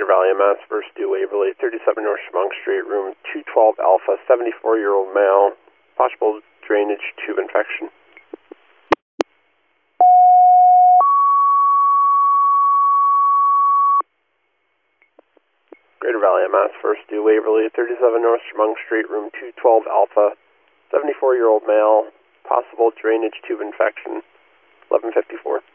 Greater Valley MS, First Due Waverly, 37 North Schmunk Street, room 212 Alpha, 74-year-old male, possible drainage tube infection. Greater Valley MS, First Due Waverly, 37 North Schmunk Street, room 212 Alpha, 74-year-old male, possible drainage tube infection, 1154.